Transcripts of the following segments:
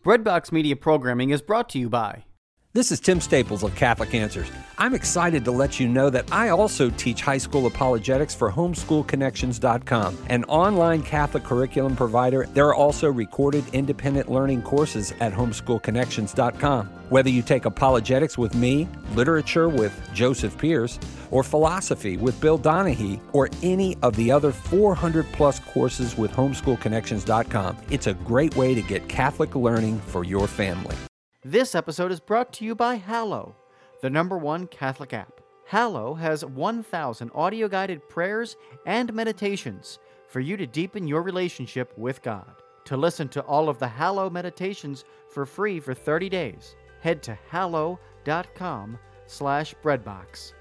Breadbox Media programming is brought to you by... This is Tim Staples of Catholic Answers. I'm excited to let you know that I also teach high school apologetics for homeschoolconnections.com, an online Catholic curriculum provider. There are also recorded independent learning courses at homeschoolconnections.com. Whether you take apologetics with me, literature with Joseph Pierce, or philosophy with Bill Donahue, or any of the other 400-plus courses with homeschoolconnections.com, it's a great way to get Catholic learning for your family. This episode is brought to you by Hallow, the #1 Catholic app. Hallow has 1,000 audio-guided prayers and meditations for you to deepen your relationship with God. To listen to all of the Hallow meditations for free for 30 days, head to hallow.com/breadbox.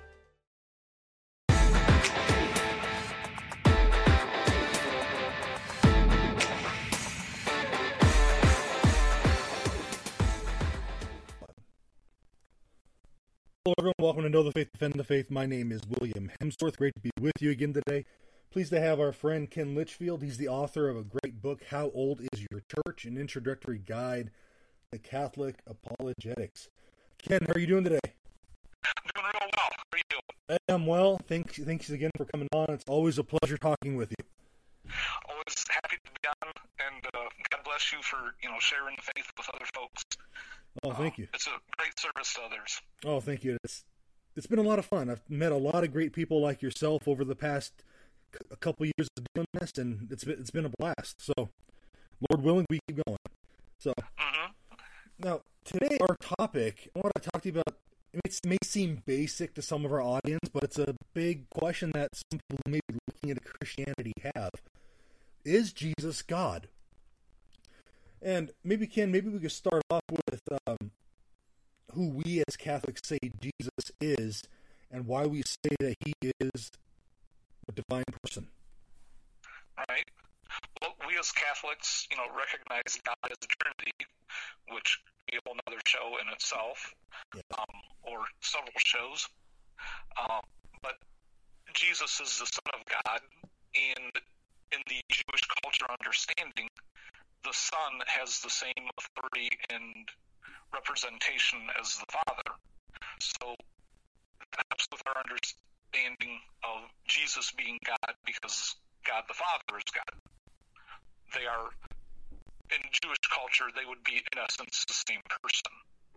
Hello everyone, welcome to Know the Faith, Defend the Faith. My name is William Hemsworth. Great to be with you again today. Pleased to have our friend Ken Litchfield. He's the author of a great book, How Old Is Your Church? An Introductory Guide to Catholic Apologetics. Ken, how are you doing today? I'm doing real well. How are you doing? I'm well. Thanks again for coming on. It's always a pleasure talking with you. Always happy to be on, and God bless you for sharing the faith with other folks. Oh, thank you. It's a great service to others. Oh, thank you. It's been a lot of fun. I've met a lot of great people like yourself over the past a couple years of doing this, and it's been a blast. So, Lord willing, we keep going. So, Now today our topic, I want to talk to you about. It may seem basic to some of our audience, but it's a big question that some people who may be looking into Christianity have: is Jesus God? And maybe we could start off with who we as Catholics say Jesus is, and why we say that he is a divine person. Right. Well, we as Catholics, recognize God as the Trinity, which would be a whole other show in itself, or several shows. But Jesus is the Son of God, and in the Jewish culture understanding, the Son has the same authority and representation as the Father. So that helps with our understanding of Jesus being God, because God the Father is God. They are, in Jewish culture, they would be, in essence, the same person.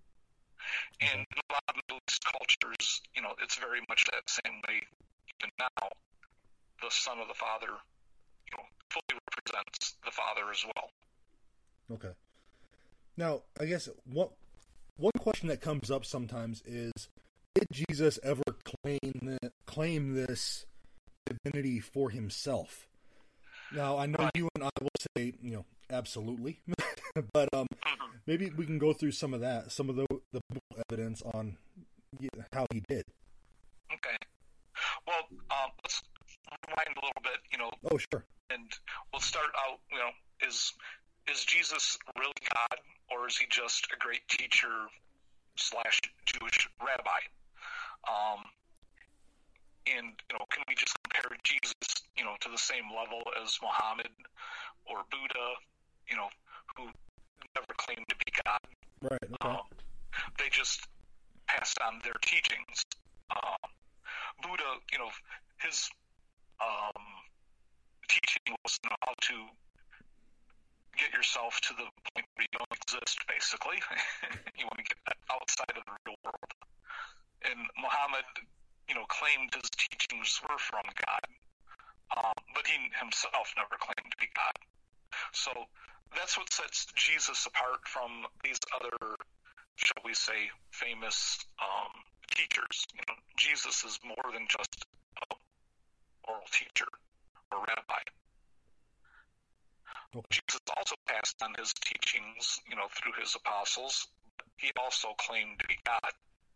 And in a lot of Middle East cultures, it's very much that same way. Even now, the Son of the Father, fully represents the Father as well. Okay. Now, I guess one question that comes up sometimes is, did Jesus ever claim this divinity for himself? Now, I know you and I will say, absolutely, but maybe we can go through some of the biblical evidence on how he did. Okay. Well, let's rewind a little bit, Oh, sure. And we'll start out, is Jesus really God, or is he just a great teacher / Jewish rabbi? And, can we just compare Jesus, to the same level as Muhammad or Buddha, who never claimed to be God? Right, okay. They just passed on their teachings. Buddha, his teaching was how to get yourself to the point where you don't exist, basically. You want to get outside of the real world. And Muhammad, claimed his teachings were from God, but he himself never claimed to be God. So that's what sets Jesus apart from these other, shall we say, famous teachers. Jesus is more than just an oral teacher or rabbi. Okay. Jesus also passed on his teachings, through his apostles. He also claimed to be God.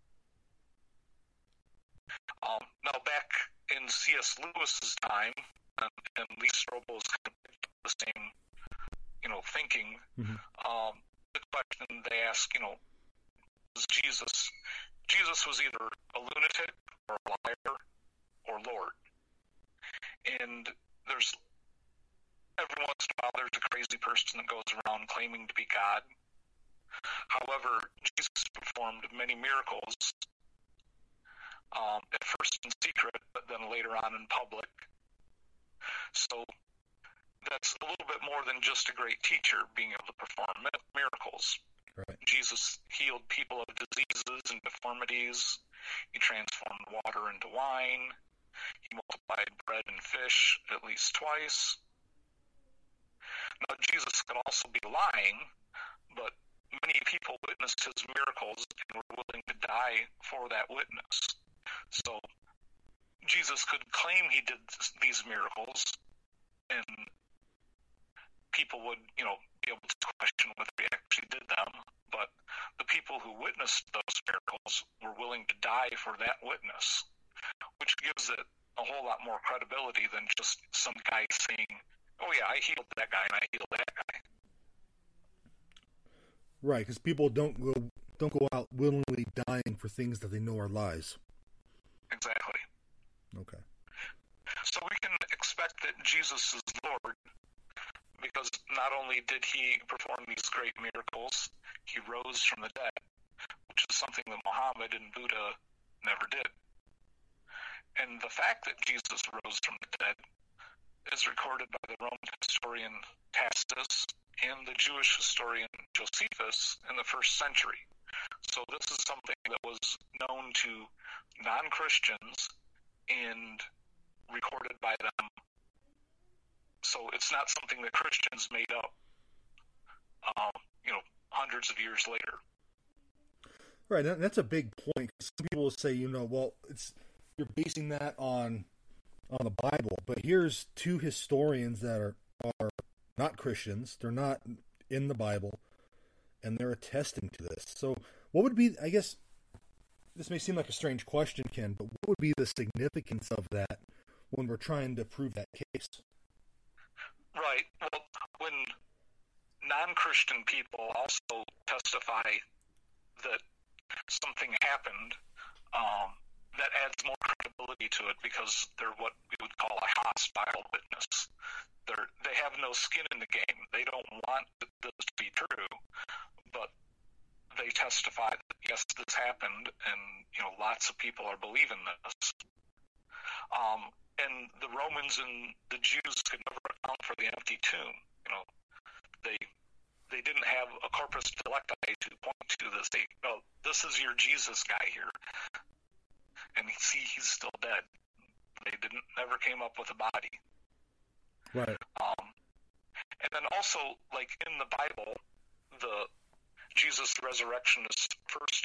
Now, back in C.S. Lewis's time, and Lee Strobel is the same, thinking. The question they ask, is Jesus was either a lunatic or a liar or Lord. And there's every once in a while there's a crazy person that goes around claiming to be God, However, Jesus performed many miracles, at first in secret, but then later on in public. So that's a little bit more than just a great teacher being able to perform miracles. Right. Jesus healed people of diseases and deformities. He transformed water into wine. He multiplied bread and fish at least twice. Now, Jesus could also be lying, but many people witnessed his miracles and were willing to die for that witness. So Jesus could claim he did these miracles, and people would, be able to question whether he actually did them. But the people who witnessed those miracles were willing to die for that witness, which gives it a whole lot more credibility than just some guy saying, "Oh yeah, I healed that guy and I healed that guy." Right, because people don't go out willingly dying for things that they know are lies. Exactly. Okay. So we can expect that Jesus is Lord because not only did he perform these great miracles, he rose from the dead, which is something that Muhammad and Buddha never did. And the fact that Jesus rose from the dead is recorded by the Roman historian Tacitus and the Jewish historian Josephus in the 1st century. So this is something that was known to non-Christians and recorded by them. So it's not something that Christians made up, hundreds of years later. Right, and that's a big point. Some people will say, well, you're basing that on the Bible, but here's two historians that are not Christians. They're not in the Bible, and they're attesting to this. So what would be, I guess, this may seem like a strange question, Ken, but what would be the significance of that when we're trying to prove that case? Right. Well, when non-Christian people also testify that something happened, that adds more credibility to it because they're what we would call a hostile witness. They have no skin in the game. They don't want this to be true, but they testify that yes, this happened, and lots of people are believing this. And the Romans and the Jews could never account for the empty tomb. They didn't have a corpus delicti to point to this. This is your Jesus guy here, and see, he's still dead. They never came up with a body. Right. And then also, like in the Bible, the Jesus' resurrection is first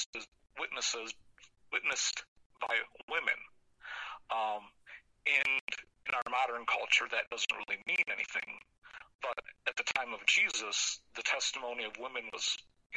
witnessed by women. And in our modern culture, that doesn't really mean anything. But at the time of Jesus, the testimony of women was,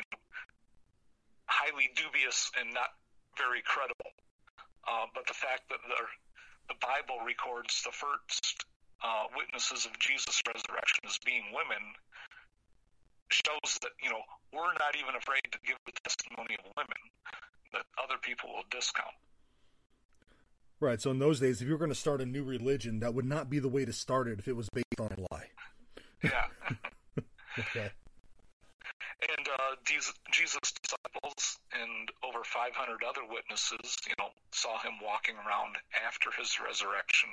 highly dubious and not very credible. But the fact that the Bible records the first witnesses of Jesus' resurrection as being women shows that, we're not even afraid to give the testimony of women that other people will discount. Right, so in those days, if you were going to start a new religion, that would not be the way to start it if it was based on a lie. Yeah. Okay. And Jesus' disciples and over 500 other witnesses, saw him walking around after his resurrection.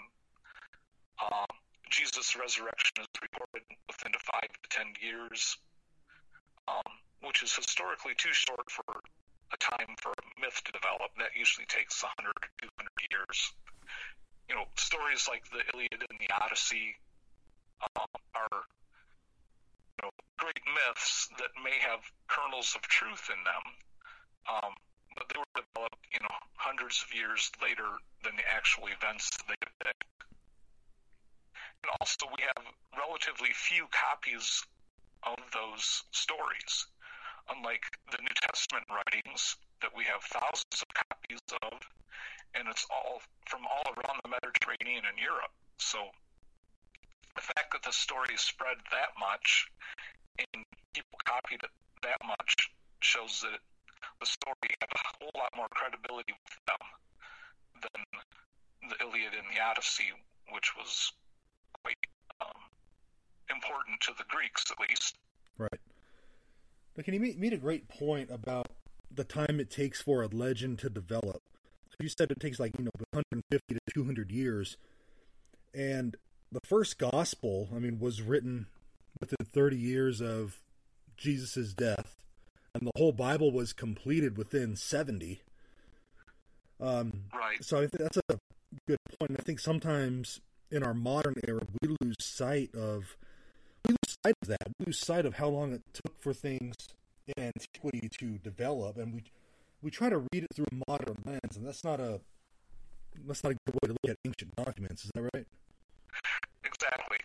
Jesus' resurrection is recorded within 5 to 10 years, which is historically too short for a time for a myth to develop. That usually takes 100 to 200 years. Stories like the Iliad and the Odyssey are great myths that may have kernels of truth in them, but they were developed, hundreds of years later than the actual events they depict. And also, we have relatively few copies of those stories, unlike the New Testament writings that we have thousands of copies of, and it's all from all around the Mediterranean and Europe. So the fact that the story spread that much and people copied it that much shows that the story had a whole lot more credibility with them than the Iliad and the Odyssey, which was quite important to the Greeks, at least. Right. Like, and he made a great point about the time it takes for a legend to develop. You said it takes 150 to 200 years, and the first gospel, was written within 30 years of Jesus' death, and the whole Bible was completed within 70. Right. So I think that's a good point. I think sometimes in our modern era, we lose sight of that. We lose sight of how long it took for things in antiquity to develop, and we try to read it through a modern lens, and that's not a good way to look at ancient documents. Is that right? Exactly.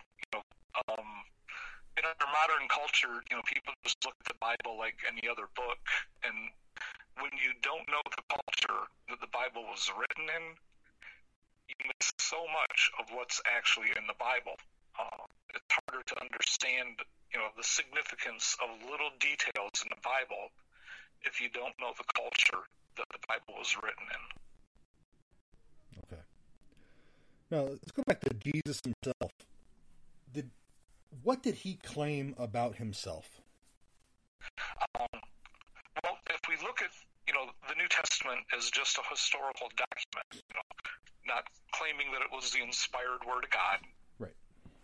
In our modern culture, people just look at the Bible like any other book, and when you don't know the culture that the Bible was written in, you miss so much of what's actually in the Bible. It's harder to understand, the significance of little details in the Bible if you don't know the culture that the Bible was written in. Okay. Now, let's go back to Jesus himself. What did he claim about himself? Well, if we look at, the New Testament as just a historical document, not claiming that it was the inspired Word of God. Right.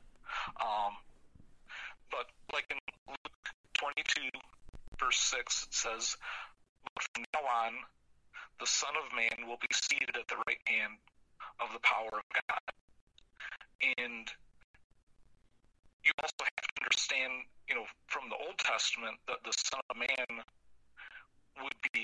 But like in Luke 22, verse 6, it says, "But from now on, the Son of Man will be seated at the right hand of the power of God." And you also have to understand, from the Old Testament, that the Son of Man would be,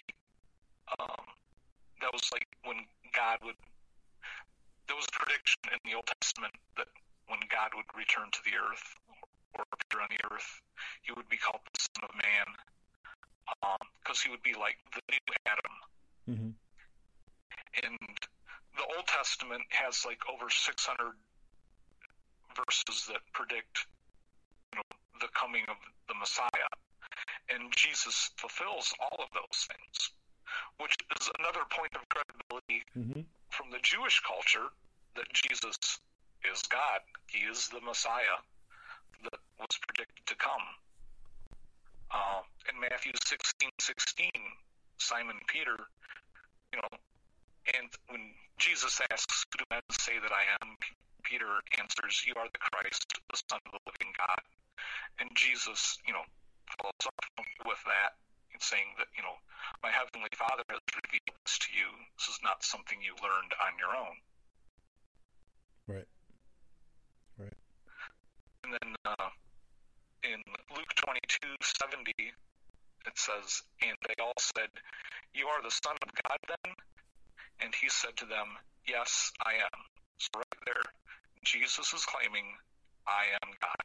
that was like when God would, there was a prediction in the Old Testament that when God would return to the earth, or appear on the earth, he would be called the Son of Man, because he would be like the new Adam. Mm-hmm. And the Old Testament has over 600 verses that predict, the coming of the Messiah, and Jesus fulfills all of those things, which is another point of credibility from the Jewish culture that Jesus is God. He is the Messiah that was predicted to come. In Matthew 16:16, Simon Peter, and when Jesus asks, "Who do men say that I am?" Peter answers, "You are the Christ, the Son of the living God." And Jesus, follows up with that, and saying that, "My heavenly Father has revealed this to you. This is not something you learned on your own." Right. And then in Luke 22:70, it says, "And they all said, 'You are the Son of God then?' And he said to them, 'Yes, I am.'" So right there, Jesus is claiming, "I am God."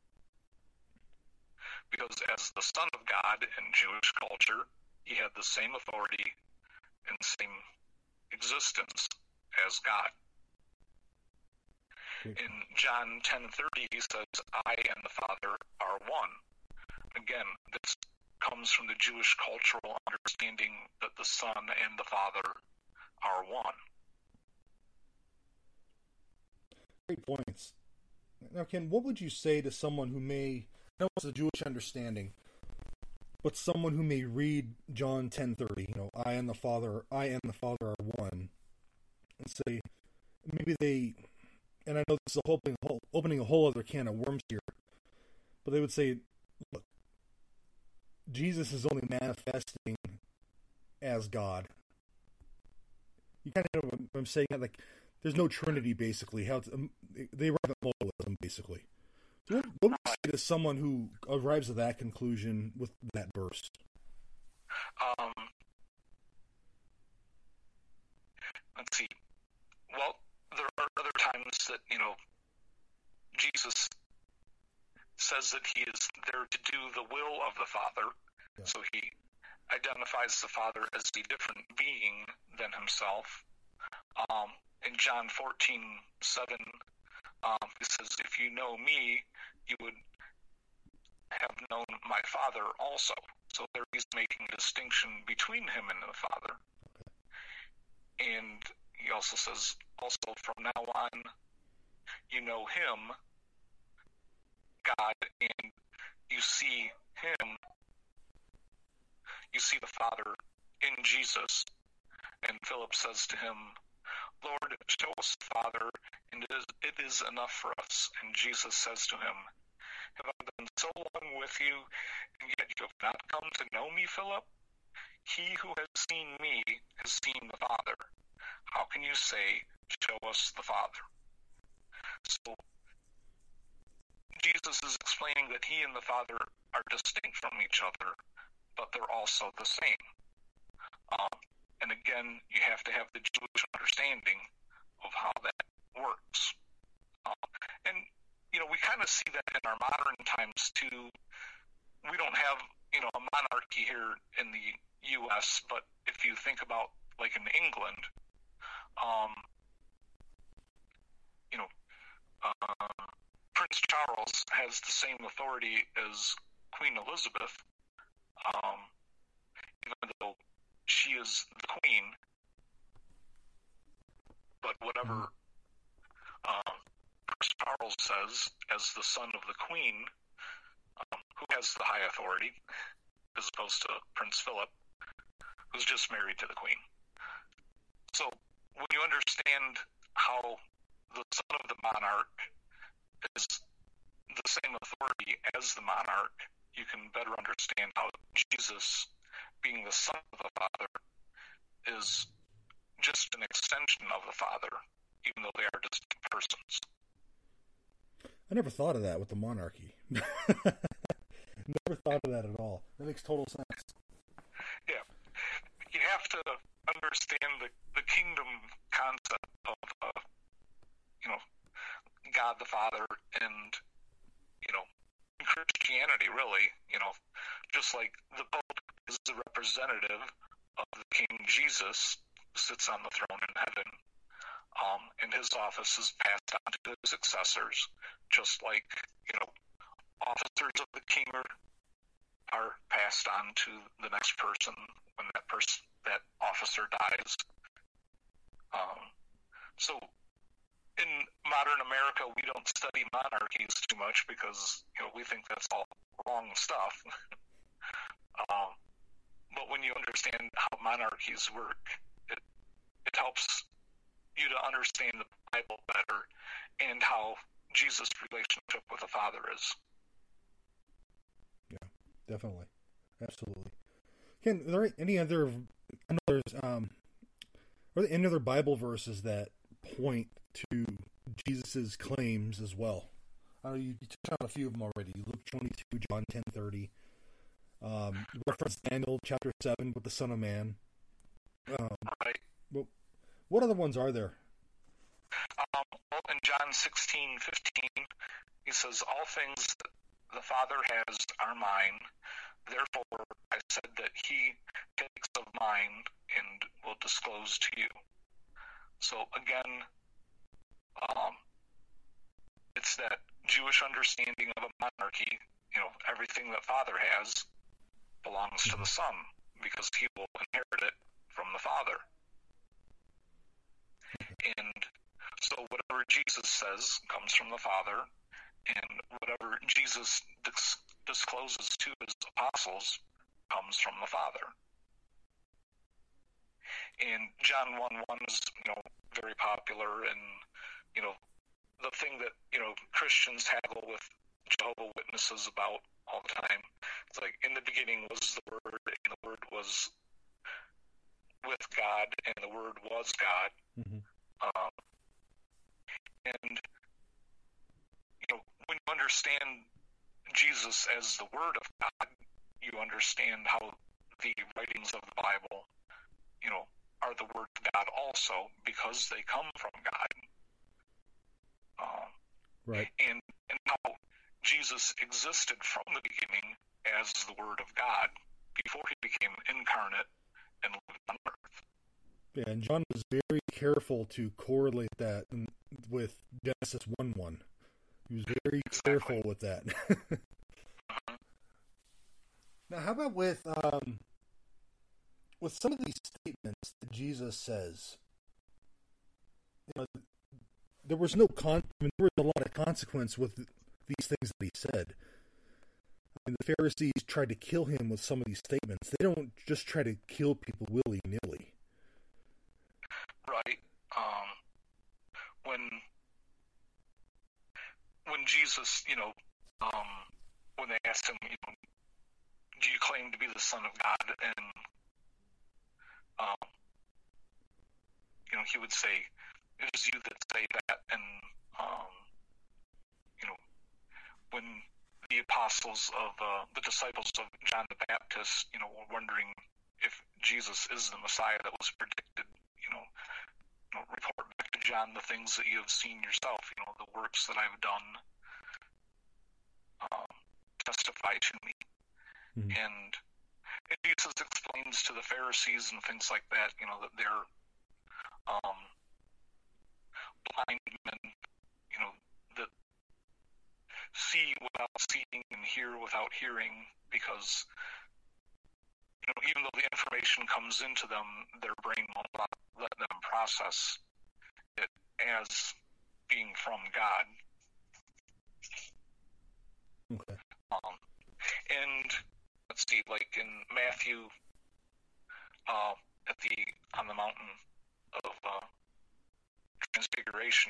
Because as the Son of God in Jewish culture, he had the same authority and same existence as God. In John 10:30, he says, "I and the Father are one." Again, this comes from the Jewish cultural understanding that the Son and the Father are one. Great points. Now, Ken, what would you say to someone who may, I know it's a Jewish understanding, but someone who may read John 10:30, I and the Father are one, and say, maybe they, and I know this is opening a whole other can of worms here, but they would say, look, Jesus is only manifesting as God. You kind of know what I'm saying? There's no Trinity, basically. They arrive at modalism, basically. So what would you say to someone who arrives at that conclusion with that verse? Let's see. Well, there are other times that, Jesus says that he is there to do the will of the Father. Yeah. So he identifies the Father as a different being than himself. In John 14:7, it says, "If you know me, you would have known my Father also." So there he's making a distinction between him and the Father. Okay. And he also says, also from now on, you know him, God, and you see him see the Father in Jesus. And Philip says to him, Lord, show us the Father, and it is enough for us. And Jesus says to him, have I been so long with you, and yet you have not come to know me, Philip? He who has seen me has seen the Father. How can you say, show us the Father? So, Jesus is explaining that he and the Father are distinct from each other, but they're also the same. And again, you have to have the Jewish understanding of how that works. And, we kind of see that in our modern times, too. We don't have, a monarchy here in the U.S., but if you think about, like, in England, Prince Charles has the same authority as Queen Elizabeth, even though she is the queen. But whatever Prince Charles says as the son of the queen, who has the high authority, as opposed to Prince Philip, who's just married to the queen. So when you understand how the son of the monarch is the same authority as the monarch, you can better understand how Jesus, being the son of the Father, is just an extension of the Father, even though they are distinct persons. I never thought of that with the monarchy. Never thought of that at all. That makes total sense. Yeah. You have to understand the kingdom concept of, God the Father and, Christianity, really, just like the Pope is the representative of the King Jesus, who sits on the throne in heaven, and his office is passed on to his successors, just like, officers of the king are passed on to the next person when that officer dies. So in modern America, we don't study monarchies too much because we think that's all wrong stuff. But when you understand how monarchies work, it helps you to understand the Bible better and how Jesus' relationship with the Father is. Yeah, definitely, absolutely. Ken, are there any other? I know there's are there any other Bible verses that point to Jesus' claims as well? I know you touched on a few of them already. Luke 22, John 10:30. Reference Daniel chapter 7 with the Son of Man. Right. Well, what other ones are there? In John 16:15, he says, all things that the Father has are mine. Therefore, I said that he takes of mine and will disclose to you. So again, it's that Jewish understanding of a monarchy. Everything that Father has belongs to the Son because he will inherit it from the Father. And so whatever Jesus says comes from the Father, and whatever Jesus discloses to his apostles comes from the Father. And John 1:1 is, very popular, and, the thing that, Christians haggle with Jehovah's Witnesses about all the time. It's like, in the beginning was the Word, and the Word was with God, and the Word was God. Mm-hmm. And, when you understand Jesus as the Word of God, you understand how the writings of the Bible, are the Word of God also, because they come from God. Right. And how Jesus existed from the beginning as the Word of God before he became incarnate and lived on earth. Yeah, and John was very careful to correlate that with Genesis 1:1. He was very careful with that. Now, how about with some of these statements that Jesus says? There was there was a lot of consequence with these things that he said. mean, the Pharisees tried to kill him with some of these statements. They don't just try to kill people willy-nilly. Right. When Jesus, when they asked him, do you claim to be the Son of God? And, he would say, it is you that say that. And, when the apostles of, the disciples of John the Baptist, were wondering if Jesus is the Messiah that was predicted, report back to John the things that you have seen yourself, the works that I've done, testify to me. Mm-hmm. And Jesus explains to the Pharisees and things like that, that they're blind men, that see without seeing and hear without hearing, because even though the information comes into them, their brain won't let them process it as being from God. Okay. And let's see, like in Matthew, on the mountain of Transfiguration,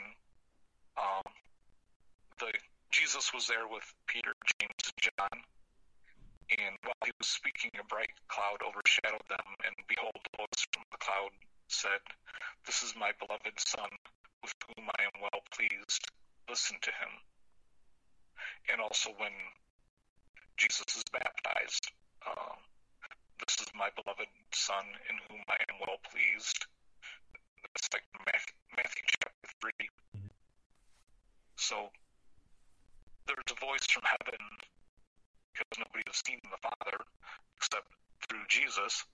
Jesus was there with Peter, James, and John. And while he was speaking, a bright cloud overshadowed them, and behold, a voice from the cloud said, "This is my beloved Son, with whom I am well pleased. Listen to him." And also when Jesus is baptized, "This is my beloved Son, in whom I am well pleased." That's like Matthew chapter 3. Mm-hmm. So there's a voice from heaven, because nobody has seen the Father except through Jesus,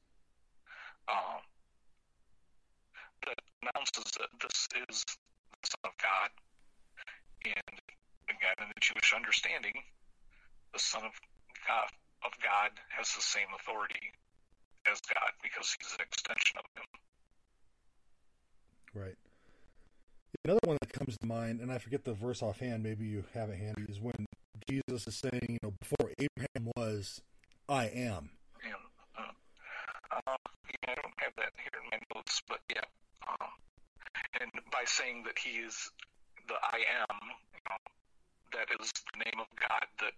that announces that this is the Son of God. And again, in the Jewish understanding, the Son of God has the same authority as God, because he's an extension of him. Right. Another one that comes to mind, and I forget the verse offhand, maybe you have it handy, is when Jesus is saying, before Abraham was, I am. And, I don't have that here in my notes, but yeah. And by saying that he is the I am, that is the name of God that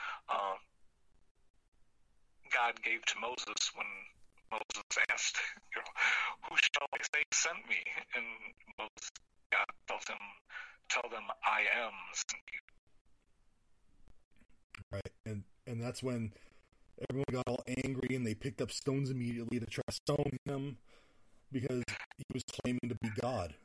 God gave to Moses when Moses asked, who shall I say sent me? And Moses, God tells him, tell them I am sent you. Right, and that's when everyone got all angry and they picked up stones immediately to try to stone him because he was claiming to be God.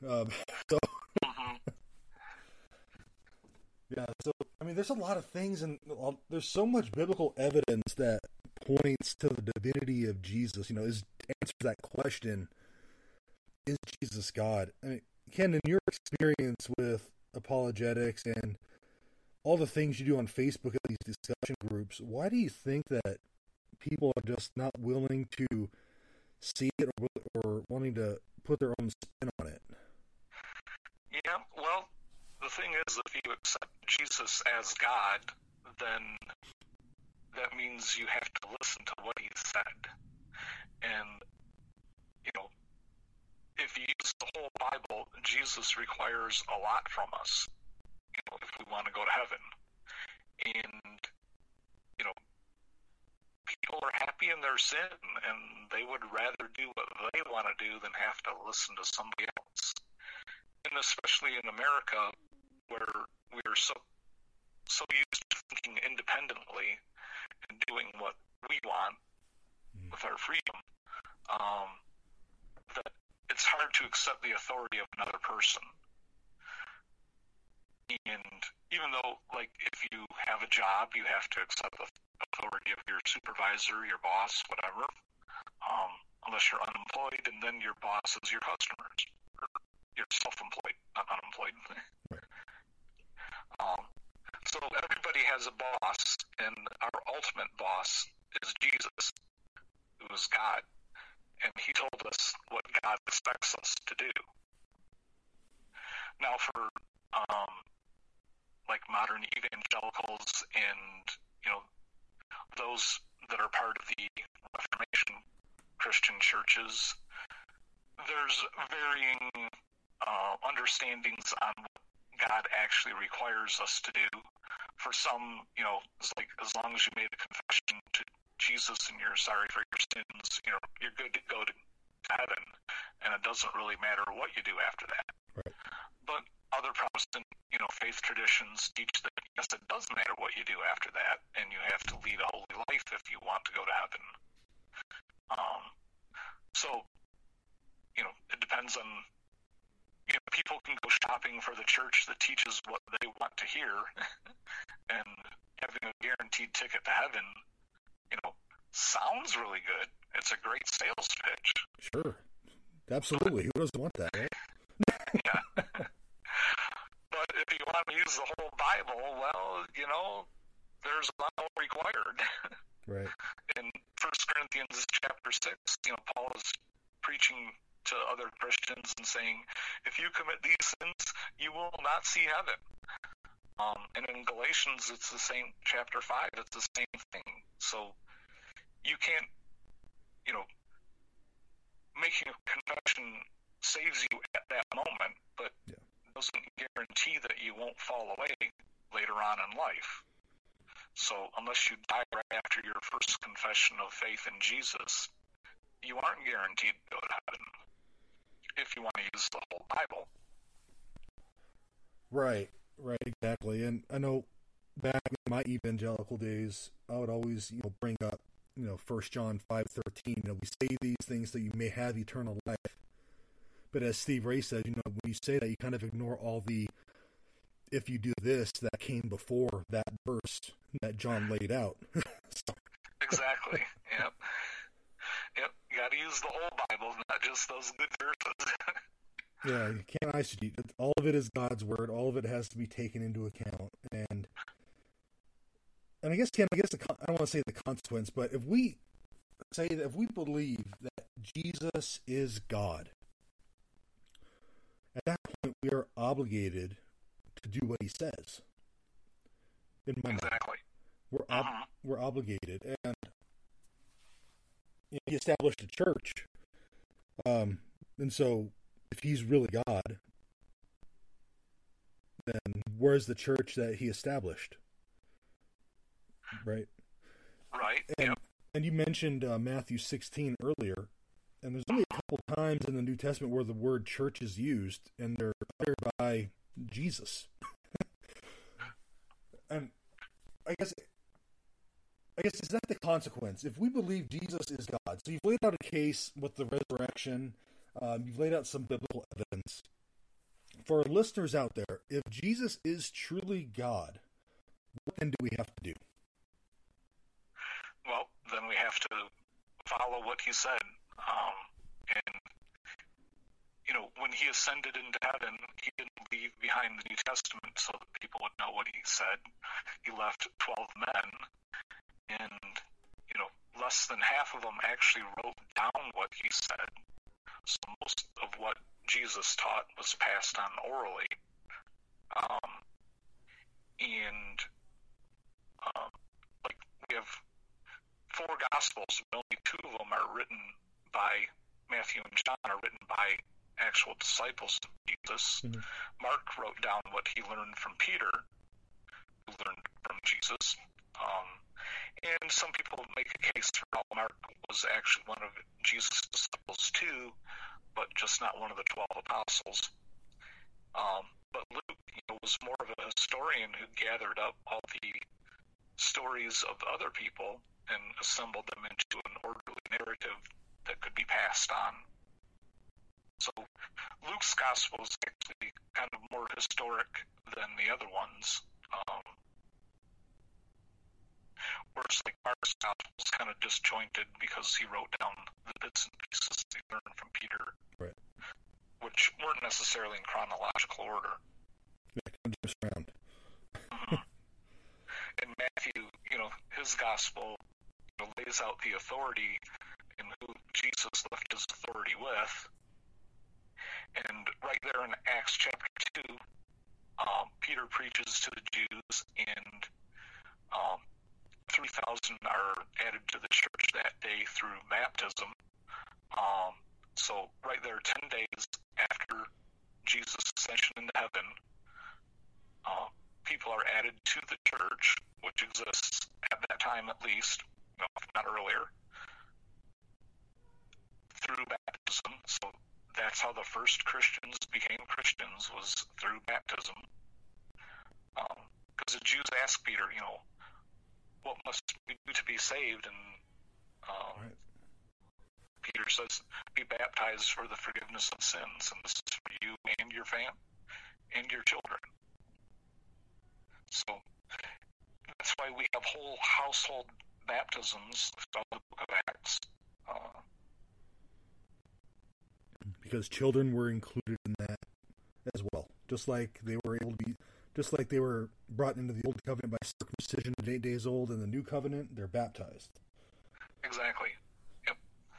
Yeah, so I mean, there's a lot of things, and there's so much biblical evidence that points to the divinity of Jesus. Answers that question: is Jesus God? I mean, Ken, in your experience with apologetics and all the things you do on Facebook at these discussion groups, why do you think that people are just not willing to see it or wanting to put their own spin on it? Yeah, well, the thing is, if you accept Jesus as God, then that means you have to listen to what he said. And, if you use the whole Bible, Jesus requires a lot from us, if we want to go to heaven. And, people are happy in their sin, and they would rather do what they want to do than have to listen to somebody else. And especially in America, where we are so used to thinking independently and doing what we want with our freedom, that it's hard to accept the authority of another person. And even though, like, if you have a job, you have to accept the authority of your supervisor, your boss, whatever, unless you're unemployed, and then your boss is your customers. Or you're self-employed, not unemployed. Right. So everybody has a boss, and our ultimate boss is Jesus, who is God. And he told us what God expects us to do. Now, for like modern evangelicals and those that are part of the Reformation Christian churches, there's varying understandings on what God actually requires us to do. For some, it's like as long as you made a confession to Jesus and you're sorry for your sins, you're good to go to heaven, and it doesn't really matter what you do after that. Right. But other Protestant, faith traditions teach that yes, it does matter what you do after that, and you have to lead a holy life if you want to go to heaven. So, it depends on. People can go shopping for the church that teaches what they want to hear, and having a guaranteed ticket to heaven, sounds really good. It's a great sales pitch. Sure. Absolutely. Who doesn't want that, right? Yeah. But if you want to use the whole Bible, well, there's a lot more required. Right. In 1 Corinthians chapter 6, Paul is preaching to other Christians and saying, if you commit these sins, you will not see heaven. And in Galatians, it's the same, chapter 5, it's the same thing. So you can't, making a confession saves you at that moment, but doesn't guarantee that you won't fall away later on in life. So unless you die right after your first confession of faith in Jesus, you aren't guaranteed to go to heaven if you want to use the whole Bible. Right, exactly. And I know back in my evangelical days, I would always, bring up, 1 John 5:13. We say these things that you may have eternal life. But as Steve Ray said, when you say that, you kind of ignore all the, if you do this, that came before that verse that John laid out. So. Exactly. Yep. You got to use the whole Bible, not just those good verses. Yeah, you can't eisegete. All of it is God's word. All of it has to be taken into account. And I guess, Ken, I don't want to say the consequence, but if we believe that Jesus is God, at that point we are obligated to do what he says. In my mind, we're obligated, and he established a church, and so if he's really God, then where's the church that he established? Right. And you mentioned Matthew 16 earlier, and there's only a couple times in the New Testament where the word church is used, and they're uttered by Jesus. And I guess is that the consequence? If we believe Jesus is God, so you've laid out a case with the resurrection, you've laid out some biblical evidence. For our listeners out there, if Jesus is truly God, what then do we have to do? Well, then we have to follow what he said. When he ascended into heaven, he didn't leave behind the New Testament so that people would know what he said. He left 12 men, and, less than half of them actually wrote down what he said. So most of what Jesus taught was passed on orally. We have 4 Gospels, but only 2 of them are written by Matthew and John, are written by actual disciples of Jesus. Mm-hmm. Mark wrote down what he learned from Peter, who learned from Jesus. And some people make a case for how Mark was actually one of Jesus' disciples too, but just not one of the 12 apostles. But Luke, was more of a historian who gathered up all the stories of other people and assembled them into an orderly narrative that could be passed on. So Luke's gospel is actually kind of more historic than the other ones. Whereas Mark's gospel is kind of disjointed because he wrote down the bits and pieces he learned from Peter, right, which weren't necessarily in chronological order. Yeah, just around. And Matthew, his gospel lays out the authority and who Jesus left his authority with. And right there in Acts chapter 2, Peter preaches to the Jews, and 3,000 are added to the church that day through baptism. So right there, 10 days after Jesus' ascension into heaven, people are added to the church, which exists at that time at least, if not earlier, through baptism. So that's how the first Christians became Christians, was through baptism. Because the Jews asked Peter, what must we do to be saved? And Right. Peter says, be baptized for the forgiveness of sins, and this is for you and your family and your children. So that's why we have whole household baptisms throughout the book of Acts. Because children were included in that as well, just like they were brought into the old covenant by circumcision at 8 days old. In the new covenant, they're baptized. Exactly. Yep.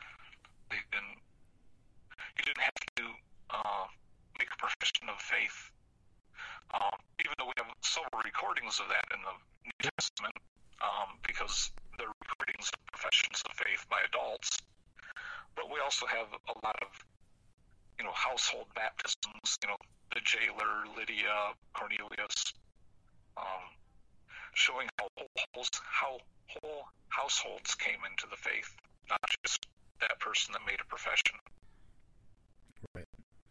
You didn't have to make a profession of faith. Even though we have several recordings of that in the New Testament, because they're recordings of professions of faith by adults. But we also have a lot of, household baptisms, the jailer, Lydia, Cornelius, showing how whole households came into the faith, not just that person that made a profession. Right.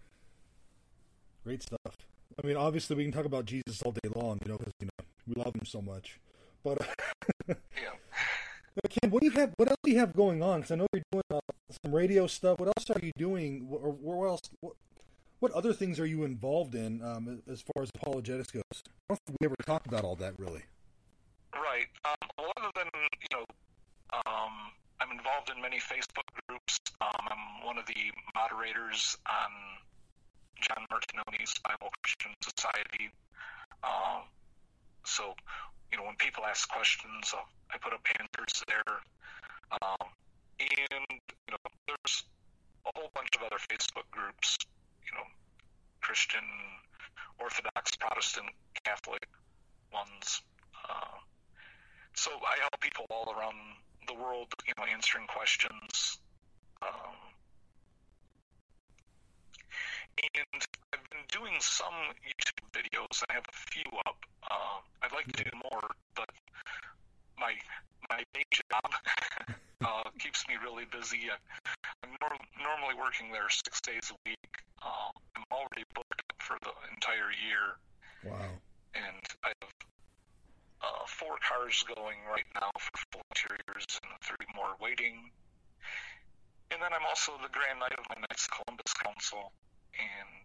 Great stuff. I mean, obviously we can talk about Jesus all day long, because we love him so much. But Yeah. Ken, what else do you have going on? Because I know you're doing some radio stuff. What else are you doing? What other things are you involved in as far as apologetics goes? I don't think we ever talked about all that, really. Right. Well, other than, I'm involved in many Facebook groups. I'm one of the moderators on John Martinoni's Bible Christian Society. So, when people ask questions, I put up answers there. And, there's a whole bunch of other Facebook groups, Christian, Orthodox, Protestant, Catholic ones. So I help people all around the world, answering questions. And I've been doing some YouTube videos. I have a few up. I'd like to do more, but my day job keeps me really busy. I'm normally working there 6 days a week. I'm already booked for the entire year. Wow. And I have 4 cars going right now for full interiors and 3 more waiting. And then I'm also the Grand Knight of my Knights of Columbus Council. And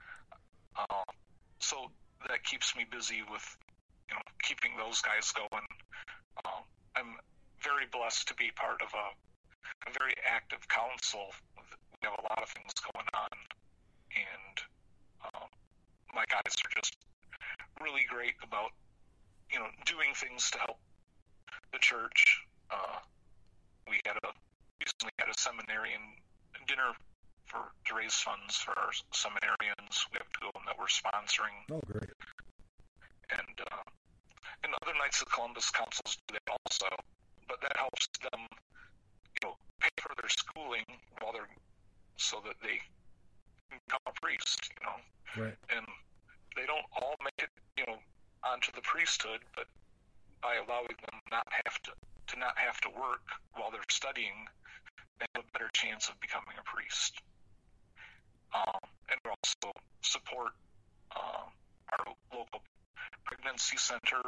so that keeps me busy with, keeping those guys going. I'm very blessed to be part of a very active council. We have a lot of things going on, and my guys are just really great about, doing things to help the church. We recently had a seminarian dinner to raise funds for our seminarians. We have 2 of them that we're sponsoring. Oh, great. And other Knights of Columbus councils do that also, but that helps them, pay for their schooling so that they can become a priest, Right. And they don't all make it, onto the priesthood, but by allowing them not have to work while they're studying, they have a better chance of becoming a priest. And we also support our local pregnancy center,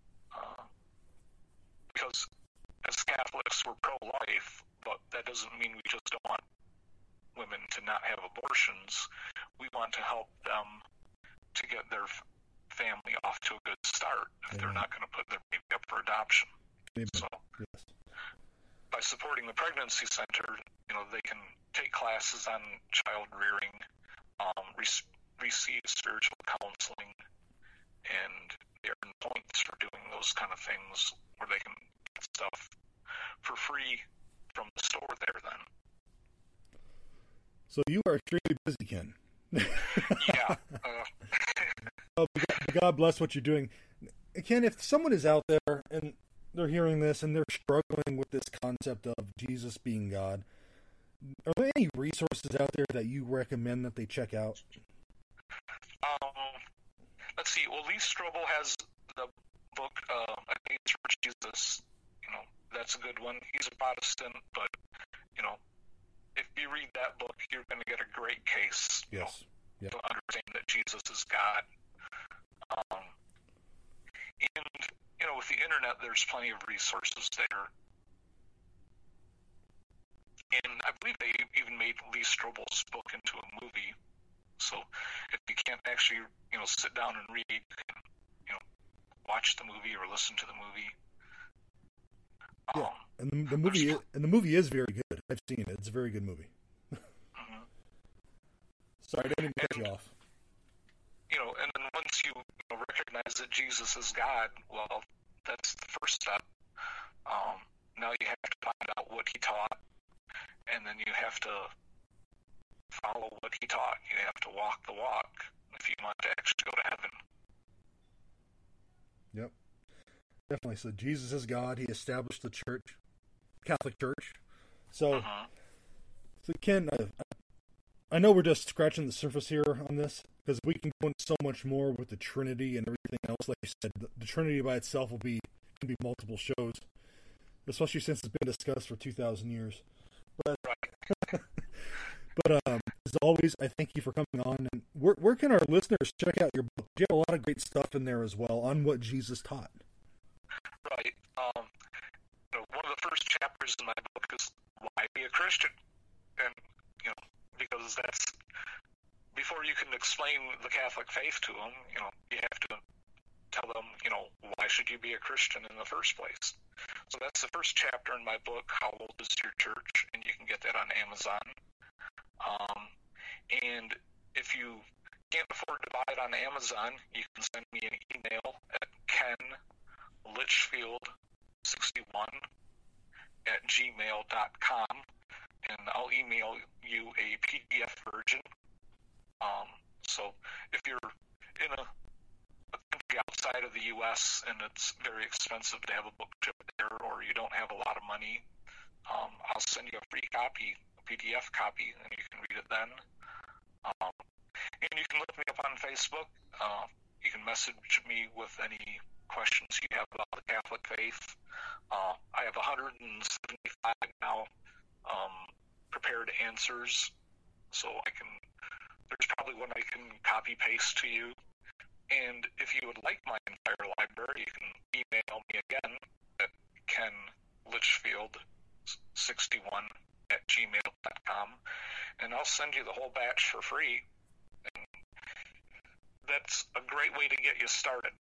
because as Catholics we're pro-life, but that doesn't mean we just don't want women to not have abortions. We want to help them to get their family off to a good start if they're not going to put their baby up for adoption. Amen. So Yes. by supporting the pregnancy center, they can take classes on child rearing, receive spiritual counseling, and they earn points for doing those kind of things, where they can get stuff for free from the store there then. So you are extremely busy, Ken. Yeah. Oh, God bless what you're doing. Ken, if someone is out there and they're hearing this and they're struggling with this concept of Jesus being God, are there any resources out there that you recommend that they check out? Let's see. Well, Lee Strobel has the book A Case for Jesus. That's a good one. He's a Protestant, but if you read that book, you're going to get a great case. Yes. To understand that Jesus is God. And with the internet, there's plenty of resources there. And I believe they even made Lee Strobel's book into a movie. So if you can't actually, sit down and read, you can, watch the movie or listen to the movie. Yeah, and the movie is very good. I've seen it. It's a very good movie. Mm-hmm. Sorry, I didn't cut you off. And then once you recognize that Jesus is God, well, that's the first step. Now you have to find out what he taught, and then you have to follow what he taught. You have to walk the walk if you want to actually go to heaven. Yep. Definitely. So Jesus is God. He established the church, Catholic Church. So, so Ken, I know we're just scratching the surface here on this, because we can go into so much more with the Trinity and everything else. Like you said, the Trinity by itself can be multiple shows, especially since it's been discussed for 2,000 years. But, as always, I thank you for coming on. And where can our listeners check out your book? You have a lot of great stuff in there as well on what Jesus taught. Right. One of the first chapters in my book is why be a Christian, and because that's before you can explain the Catholic faith to them. You have to tell them, why should you be a Christian in the first place? So that's the first chapter in my book, How Old is Your Church? And you can get that on Amazon. And if you can't afford to buy it on Amazon, you can send me an email at kenlitchfield61@gmail.com, and I'll email you a PDF version. So if you're in a country outside of the U.S. and it's very expensive to have a book shipped there, or you don't have a lot of money, I'll send you a free copy, a PDF copy, and you can read it then. And you can look me up on Facebook. You can message me with any questions you have about the Catholic faith. I have 175 now prepared answers, so there's probably one I can copy paste to you. And if you would like my entire library, you can email me again at kenlitchfield61@gmail.com, and I'll send you the whole batch for free. And that's a great way to get you started.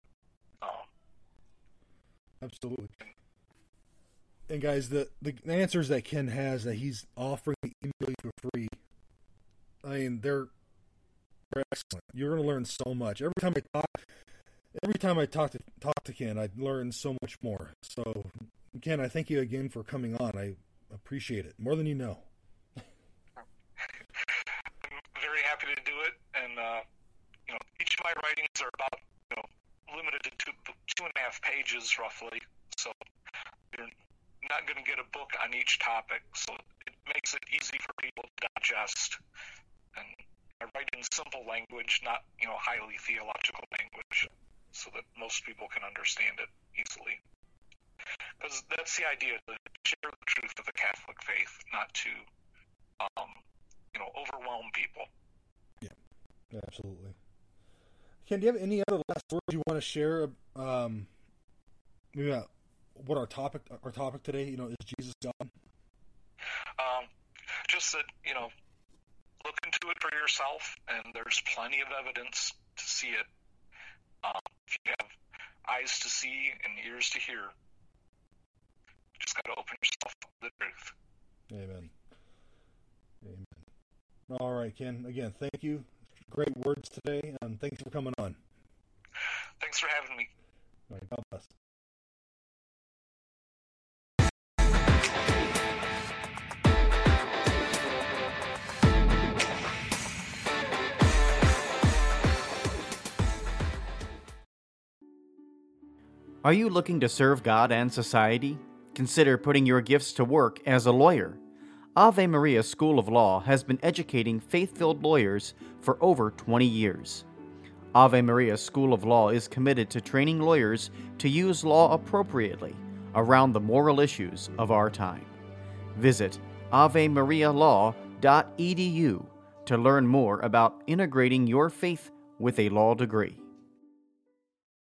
Absolutely. And guys, the answers that Ken has that he's offering to email you for free, I mean, they're excellent. You're going to learn so much. Every time I talk to Ken, I learn so much more. So, Ken, I thank you again for coming on. I appreciate it more than you know. I'm very happy to do it, and each of my writings are about limited to 2.5 pages roughly. So you're not going to get a book on each topic. So it makes it easy for people to digest. And I write in simple language, not highly theological language, so that most people can understand it easily. Because that's the idea, to share the truth of the Catholic faith, not to overwhelm people. Yeah, absolutely. Ken, do you have any other last words you want to share? Maybe what our topic today, is Jesus God? Just that, look into it for yourself, and there's plenty of evidence to see it. If you have eyes to see and ears to hear, you just got to open yourself up to the truth. Amen. All right, Ken. Again, thank you. Great words today, and thanks for coming on. Thanks for having me. All right, God bless. Are you looking to serve God and society? Consider putting your gifts to work as a lawyer. Ave Maria School of Law has been educating faith-filled lawyers for over 20 years. Ave Maria School of Law is committed to training lawyers to use law appropriately around the moral issues of our time. Visit avemarialaw.edu to learn more about integrating your faith with a law degree.